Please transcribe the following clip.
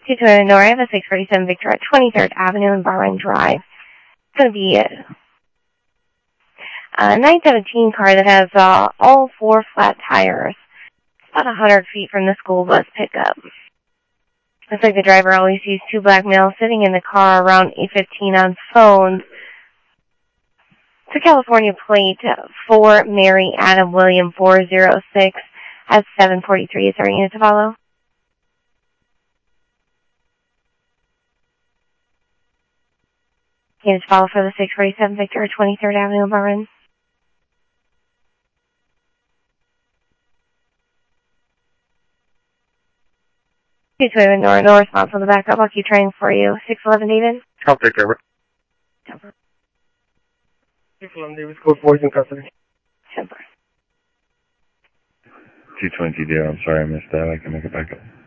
220 North, I have a 647 Victor at 23rd Avenue and Barwin Drive. It's going to be a 917 car that has all 4 flat tires. It's about 100 feet from the school bus pickup. Looks like the driver always sees 2 black males sitting in the car around 8:15 on phones. It's a California plate for Mary Adam William 406 at 743. Is there a unit to follow? Unit to follow for the 647 Victor, 23rd Avenue, Barwin. No response on the backup. I'll keep trying for you. 611 David? I'll take care of it. Temper. 611 David, code 4 is in custody. Temper. 220 dear, I'm sorry I missed that. I can make it back up.